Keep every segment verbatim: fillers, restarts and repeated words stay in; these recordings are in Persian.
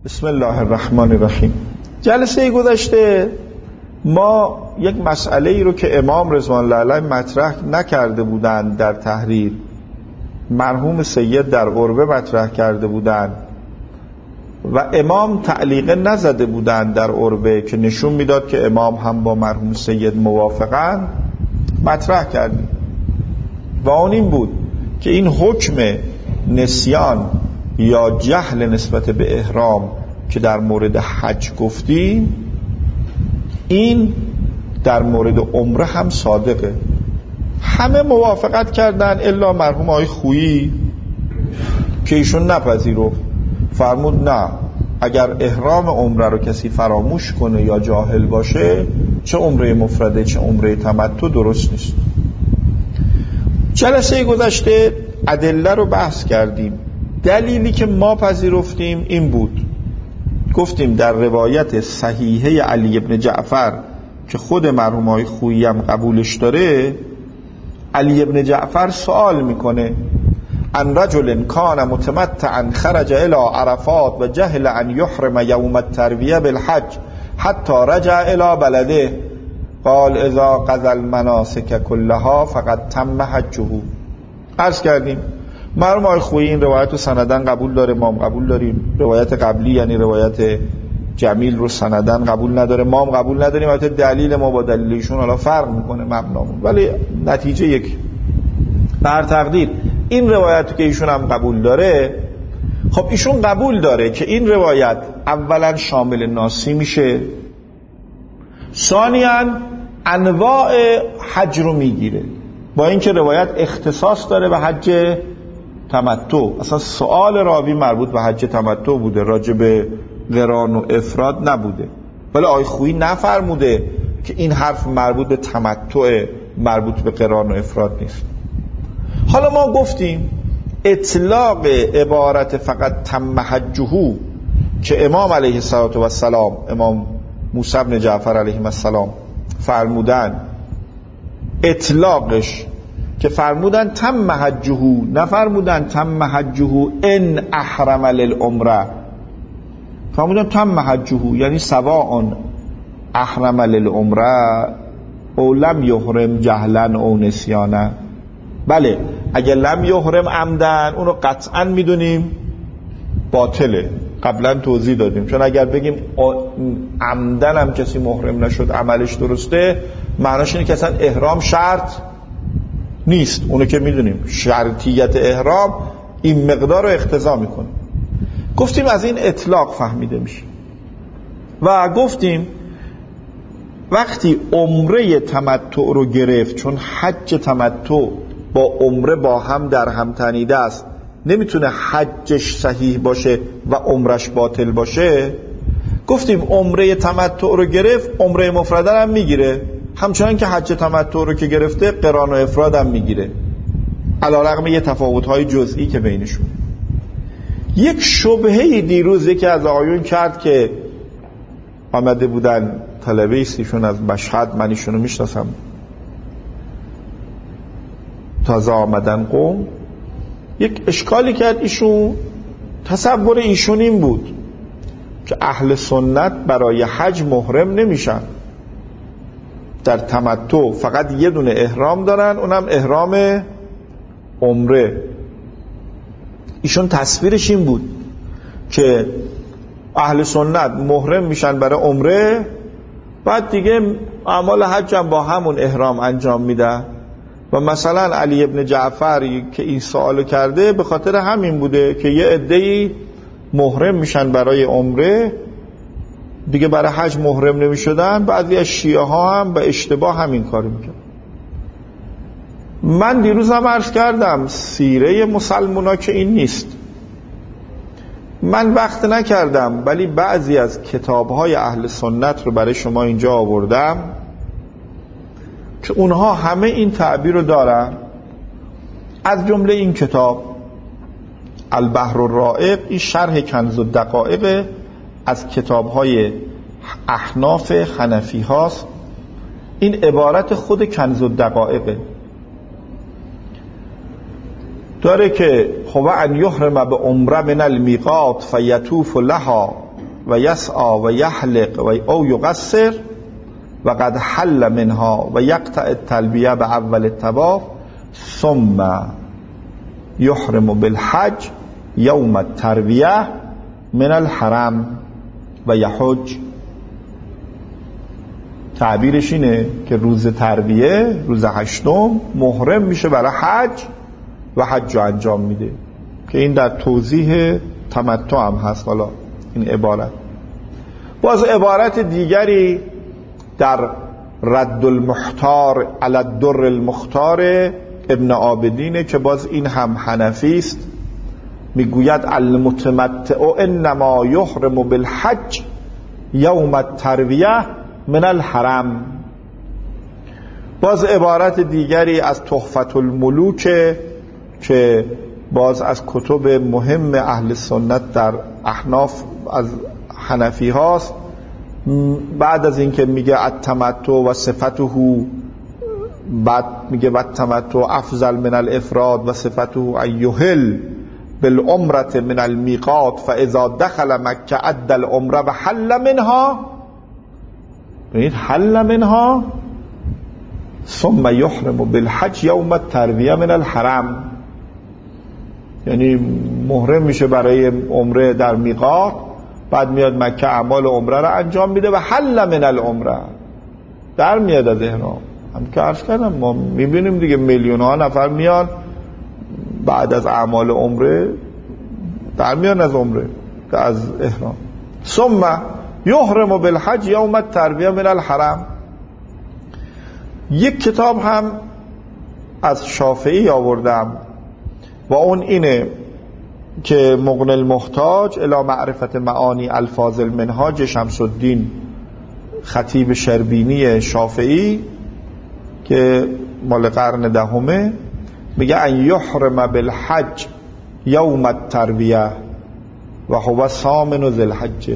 بسم الله الرحمن الرحیم. جلسه گذشته ما یک مسئله ای رو که امام رضوان الله علیه مطرح نکرده بودند در تحریر، مرحوم سید در عربه مطرح کرده بودند و امام تعلیقه نزده بودند در عربه که نشون میداد که امام هم با مرحوم سید موافقند، مطرح کردیم و اون این بود که این حکم نسیان یا جهل نسبت به احرام که در مورد حج گفتیم، این در مورد عمره هم صادقه. همه موافقت کردن الا مرحوم آقای خویی که ایشون نپذیرفت، فرمود نه، اگر احرام عمره رو کسی فراموش کنه یا جاهل باشه، چه عمره مفرده چه عمره تمتع درست نیست. جلسه گذشته ادله رو بحث کردیم. دلیلی که ما پذیرفتیم این بود، گفتیم در روایت صحیحه علی ابن جعفر که خود مرحوم آقای خویی هم قبولش داره، علی ابن جعفر سوال میکنه ان رجل کان متمتعا خرج الى عرفات و جهل ان یحرم یوم الترویه بالحج حتی رجع الى بلده قال اذا قضى المناسک كلها فقد تم حجه. عرض کردیم مرحوم آقای خویی این روایت رو سندن قبول داره، ما هم قبول داریم. روایت قبلی یعنی روایت جمیل رو سندن قبول نداره، ما هم قبول نداریم. البته دلیل ما با دلیل ایشون حالا فرق میکنه مبنامون، ولی نتیجه یک. بر تقدیر این روایت که ایشون هم قبول داره، خب ایشون قبول داره که این روایت اولا شامل ناسی میشه، ثانیاً انواع حج رو میگیره، با اینکه روایت اختصاص داره به حج تمتع. اصلا سوال راوی مربوط به حج تمتع بوده، راجع به قران و افراد نبوده. ولی آقای خویی نفرموده که این حرف مربوط به تمتع، مربوط به قران و افراد نیست. حالا ما گفتیم اطلاق عبارت فقط تم حجه که امام علیه السلام، امام موسی بن جعفر علیه السلام فرمودن، اطلاقش که فرمودن تم حجه، نفرمودن تم حجه ان احرم للعمره، فرمودن تم حجه یعنی سواء احرم للعمره او لم یحرم جهلا او نسیانا. بله اگر لم یحرم عمدن اونو قطعا میدونیم باطله، قبلا توضیح دادیم، چون اگر بگیم عمدن هم کسی محرم نشد عملش درسته، معناش اینه که اصلا احرام شرط نیست. اونو که میدونیم شرطیت احرام این مقدار رو اقتضا میکنه. گفتیم از این اطلاق فهمیده میشه و گفتیم وقتی عمره تمتع رو گرفت، چون حج تمتع با عمره با هم در هم تنیده است، نمیتونه حجش صحیح باشه و عمرش باطل باشه. گفتیم عمره تمتع رو گرفت، عمره مفرده هم میگیره، همچنان که حج تمتع رو که گرفته قران و افراد هم میگیره، علیرغم یه تفاوت‌های جزئی که بینشون. یک شبهه دیروز یکی از آقایون کرد که آمده بودن طلبه ایشون از مشهد، من ایشونو میشناسم، تازه آمدن قوم، یک اشکالی کرد ایشون. تصور ایشون این بود که اهل سنت برای حج محرم نمیشن، در تمتع فقط یه دونه احرام دارن، اونم احرام عمره. ایشون تصویرش این بود که اهل سنت محرم میشن برای عمره، بعد دیگه اعمال حج هم با همون احرام انجام میده. و مثلا علی ابن جعفر که این سوالو کرده به خاطر همین بوده که یه عده‌ای محرم میشن برای عمره، دیگه برای حج محرم نمیشدن. بعضی از شیعه ها هم به اشتباه همین کارو میکنن. من دیروز هم عرض کردم سیره مسلمونا که این نیست، من وقت نکردم ولی بعضی از کتاب‌های اهل سنت رو برای شما اینجا آوردم که اونها همه این تعبیر رو دارن. از جمله این کتاب البحر الرائق، این شرح کنز الدقائق از کتاب‌های احناف حنفی هاست. این عبارت خود کنز الدقائق داره که هو ان یحرم به عمره من المیقات فیطوف لها و یسعى و یحلق و او یقصر و قد حل منها و یقطع التلبیه به اول الطواف ثم یحرم بالحج یوم الترویه من الحرم و یحج. تعبیرش اینه که روز ترویه، روز هشتم، محرم میشه برای حج و حج رو انجام میده، که این در توضیح تمتع هم هست. حالا این عبارت باز عبارت دیگری در رد المحتار علی الدر المختار ابن عابدینه که باز این هم حنفی است، میگوید المتمتع انما یحرم بالحج یوم الترویه من الحرم. باز عبارت دیگری از تحفة الملوک که باز از کتب مهم اهل سنت در احناف از حنفی هاست، بعد از اینکه میگه التمتع و صفته، بعد میگه و التمتع افضل من الافراد و صفته ان یحل بالعمره من المیقات فاذا دخل مکه ادى العمره و حل منها، ببینید حل منها ثم یحرم بالحج یوم الترویه من الحرم، یعنی محرم میشه برای عمره در میقات، بعد میاد مکه اعمال عمره رو انجام میده و حل من العمره، در میاد از احرام. هم که عرض کردم ما میبینیم دیگه میلیون ها نفر میان بعد از اعمال عمره در میان از عمره از احرام. ثم یحرم بالحج یوم الترویه من الحرم. یک کتاب هم از شافعی آوردم و اون اینه که مغنی المحتاج الی معرفت معانی الفاظ المنهاج شمس الدین خطیب شربینی شافعی که مال قرن دهمه، میگه ان یحرم بالحج یوم الترویه و هو ثامن ذی الحجه،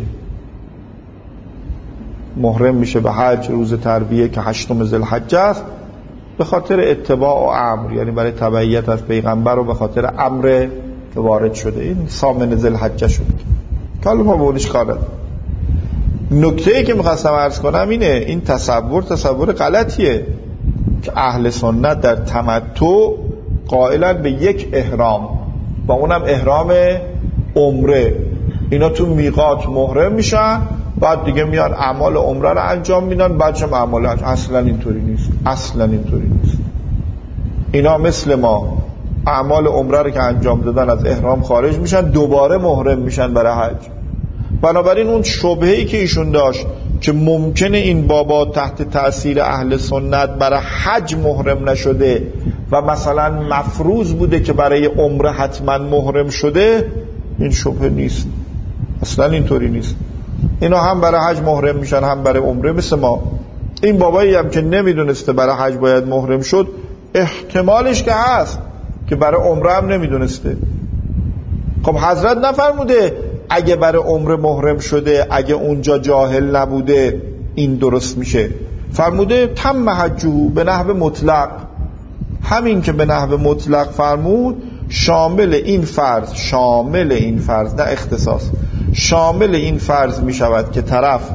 محرم میشه به حج روز ترویه که هشتم ذی الحجه است، به خاطر اتباع و امر، یعنی برای تبعیت از پیغمبر و به خاطر امر که وارد شده، این ثامن ذی الحجه شد که حالا ما به اونش کار نداریم. نکته‌ای که میخواستم عرض کنم اینه، این تصور تصور غلطیه که اهل سنت در تمتع قائلن به یک احرام و اونم احرام عمره، اینا تو میقات محرم میشن بعد دیگه میان اعمال عمره رو انجام میدن بعدش هم اعمال حج. اصلا اینطوری نیست، اصلا اینطوری نیست. اینا مثل ما اعمال عمره رو که انجام دادن از احرام خارج میشن، دوباره محرم میشن برای حج. بنابراین اون شبهه‌ای که ایشون داشت که ممکنه این بابا تحت تأثیر اهل سنت برای حج محرم نشده و مثلا مفروض بوده که برای عمره حتما محرم شده، این شبهه نیست، اصلا اینطوری نیست. اینا هم برای حج محرم میشن هم برای عمره مثل ما. این بابایی هم که نمیدونسته برای حج باید محرم شد، احتمالش که هست که برای عمره هم نمیدونسته. خب حضرت نفرموده اگه برای عمره محرم شده اگه اونجا جاهل نبوده این درست میشه، فرموده تم حجه به نحو مطلق. همین که به نحو مطلق فرمود شامل این فرض، شامل این فرض نه اختصاص، شامل این فرض میشود که طرف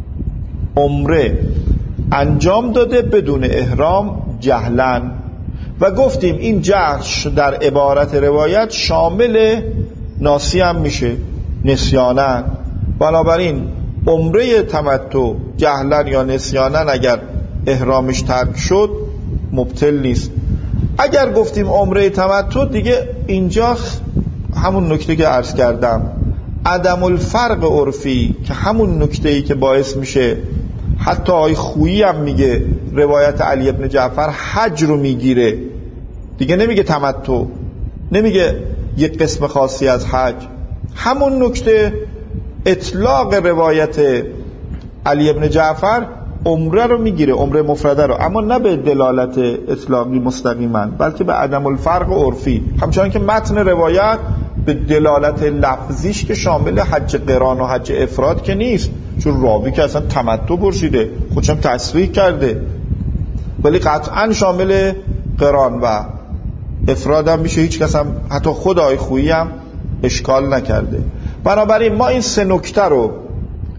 عمره انجام داده بدون احرام جهلن، و گفتیم این جهل در عبارت روایت شامل ناسی هم میشه، نسیانن. بنابراین عمره تمتع جهلن یا نسیانن اگر احرامش ترک شد مبطل نیست. اگر گفتیم عمره تمتع دیگه اینجا همون نکته که عرض کردم، عدم الفرق عرفی که همون نکته‌ای که باعث میشه حتی آی خویی هم میگه روایت علی ابن جعفر حج رو میگیره دیگه، نمیگه تمتع، نمیگه یک قسم خاصی از حج. همون نکته اطلاق روایت علی ابن جعفر عمره رو میگیره، عمره مفرده رو، اما نه به دلالت اطلاقی مستقیما بلکه به عدم الفرق عرفی، همچنان که متن روایت به دلالت لفظیش که شامل حج قران و حج افراد که نیست، چون راوی که اصلا تمتع برشیده خودشم تصریح کرده، ولی قطعا شامل قران و افراد هم میشه، هیچ کس هم حتی خود آی خویی هم اشکال نکرده. بنابراین ما این سه نکته رو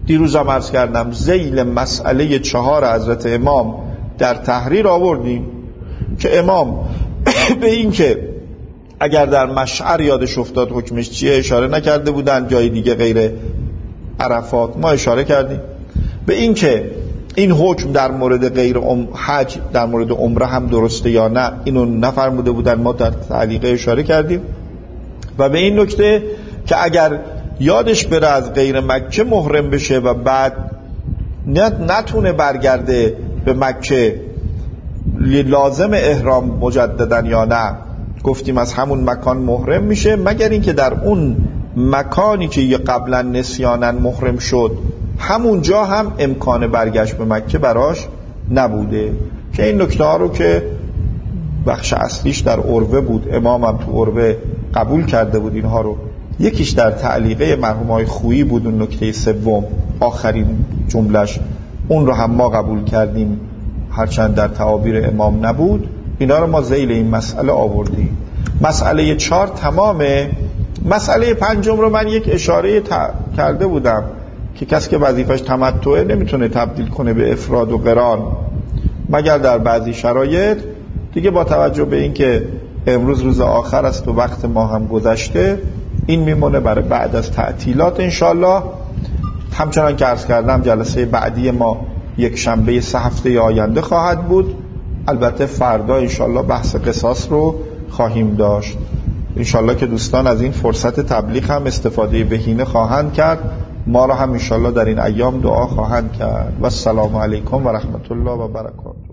دیروزم عرض کردم ذیل مسئله چهار حضرت امام در تحریر آوردیم که امام به این که اگر در مشعر یادش افتاد حکمش چیه اشاره نکرده بودن، جای دیگه غیر عرفات ما اشاره کردیم. به این که این حکم در مورد غیر حج در مورد عمره هم درسته یا نه اینو نفرموده بودن، ما در تعلیقه اشاره کردیم. و به این نکته که اگر یادش بره از غیر مکه محرم بشه و بعد نتونه برگرده به مکه لازم احرام مجددن یا نه، گفتیم از همون مکان محرم میشه، مگر اینکه در اون مکانی که یه قبلا نسیانن محرم شد همونجا هم امکان برگشت به مکه براش نبوده. که این نکته ها رو که بخش اصلیش در عروه بود، امام هم تو عروه قبول کرده بود اینها رو، یکیش در تعلیقه مرحوم های خویی بود، اون نکته سوم آخرین جملش، اون رو هم ما قبول کردیم هرچند در تعابیر امام نبود. اینا رو ما ذیل این مسئله آوردیم. مسئله چهار تمامه. مسئله پنجم رو من یک اشاره تا... کرده بودم که کسی که وظیفش تمتعه نمیتونه تبدیل کنه به افراد و قران مگر در بعضی شرایط. دیگه با توجه به این که امروز روز آخر است و وقت ما هم گذشته، این میمونه برای بعد از تعطیلات انشالله. همچنان که عرض کردم جلسه بعدی ما یک شنبه سه هفته آینده خواهد بود. البته فردا انشالله بحث قصاص رو خواهیم داشت. انشالله که دوستان از این فرصت تبلیغ هم استفاده بهینه خواهند کرد، ما را هم انشالله در این ایام دعا خواهند کرد. و السلام علیکم و رحمت الله و برکاته.